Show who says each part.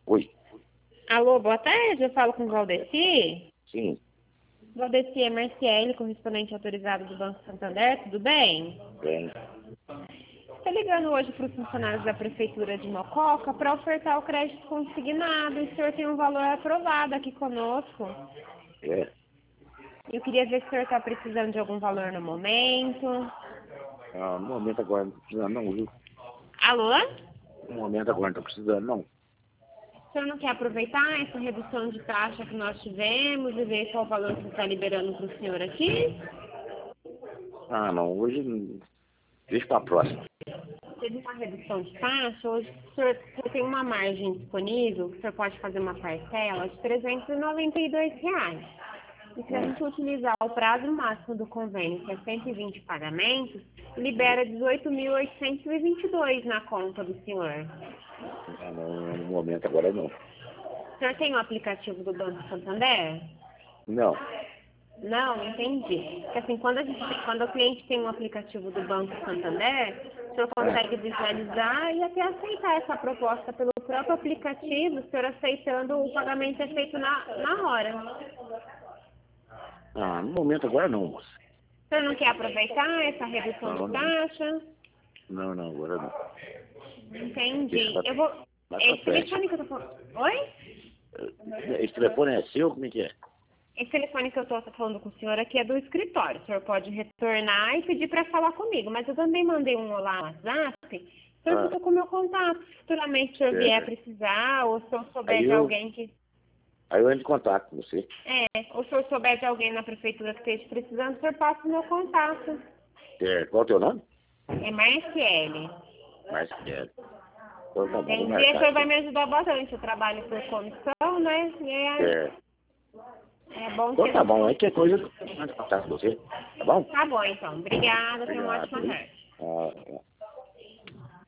Speaker 1: Oi,
Speaker 2: Alô, boa tarde, eu falo com o Valdeci.
Speaker 1: sim,
Speaker 2: Valdeci é Marciele, correspondente autorizado do Banco Santander, tudo bem?
Speaker 1: bem,
Speaker 2: Estou ligando hoje para os funcionários da Prefeitura de Mococa para ofertar o crédito consignado. O senhor tem um valor aprovado aqui conosco.
Speaker 1: é.
Speaker 2: Eu queria ver se o senhor está precisando de algum valor no momento.
Speaker 1: No momento agora não tô precisando não, viu?
Speaker 2: Alô?
Speaker 1: No momento agora não tô precisando não.
Speaker 2: O senhor não quer aproveitar essa redução de taxa que nós tivemos e ver qual valor que está liberando para o senhor aqui?
Speaker 1: Não, hoje deixa pra próxima.
Speaker 2: Teve uma redução de taxa, hoje o senhor tem uma margem disponível, que o senhor pode fazer uma parcela de R$ 392. E se a gente utilizar o prazo máximo do convênio, que é 120 pagamentos, libera 18.822 na conta do senhor.
Speaker 1: No momento agora não.
Speaker 2: O senhor tem o aplicativo do Banco Santander?
Speaker 1: Não,
Speaker 2: Não, entendi. Porque assim, quando o cliente tem um aplicativo do Banco Santander, o senhor consegue visualizar e até aceitar essa proposta pelo próprio aplicativo, o senhor aceitando, o pagamento é feito na hora.
Speaker 1: no momento agora não, moça.
Speaker 2: O senhor não quer aproveitar essa redução
Speaker 1: Não,
Speaker 2: de
Speaker 1: não,
Speaker 2: taxa?
Speaker 1: não, agora não. Deixa
Speaker 2: Entendi.
Speaker 1: pra,
Speaker 2: Eu vou.
Speaker 1: mais pra
Speaker 2: Esse
Speaker 1: frente.
Speaker 2: telefone que eu tô falando. Oi?
Speaker 1: Esse telefone é seu? Como é que é?
Speaker 2: Esse telefone que eu tô falando com o senhor aqui é do escritório. O senhor pode retornar e pedir para falar comigo. Mas eu também mandei um olá no WhatsApp. O senhor
Speaker 1: Ah,
Speaker 2: fica com o meu contato. Se futuramente o senhor vier a
Speaker 1: é.
Speaker 2: precisar, ou se eu
Speaker 1: Aí
Speaker 2: souber de
Speaker 1: eu,
Speaker 2: alguém que.
Speaker 1: aí eu entro em contato com você.
Speaker 2: Ou se eu souber de alguém na prefeitura que esteja precisando, o senhor passa o meu contato.
Speaker 1: Qual é o teu nome?
Speaker 2: É Marciele.
Speaker 1: Mas é. Então tá bom, vou
Speaker 2: Entendi. O
Speaker 1: marcar
Speaker 2: senhor vai
Speaker 1: aqui.
Speaker 2: me ajudar bastante. Eu trabalho por comissão, né? E
Speaker 1: É.
Speaker 2: é bom que
Speaker 1: Então
Speaker 2: a
Speaker 1: tá
Speaker 2: gente
Speaker 1: bom, aí
Speaker 2: consiga.
Speaker 1: que coisa eu entro em contato com você. Tá bom?
Speaker 2: Tá bom, então. Obrigada. Tenha uma
Speaker 1: Obrigado,
Speaker 2: ótima
Speaker 1: viu?
Speaker 2: tarde.
Speaker 1: Ah,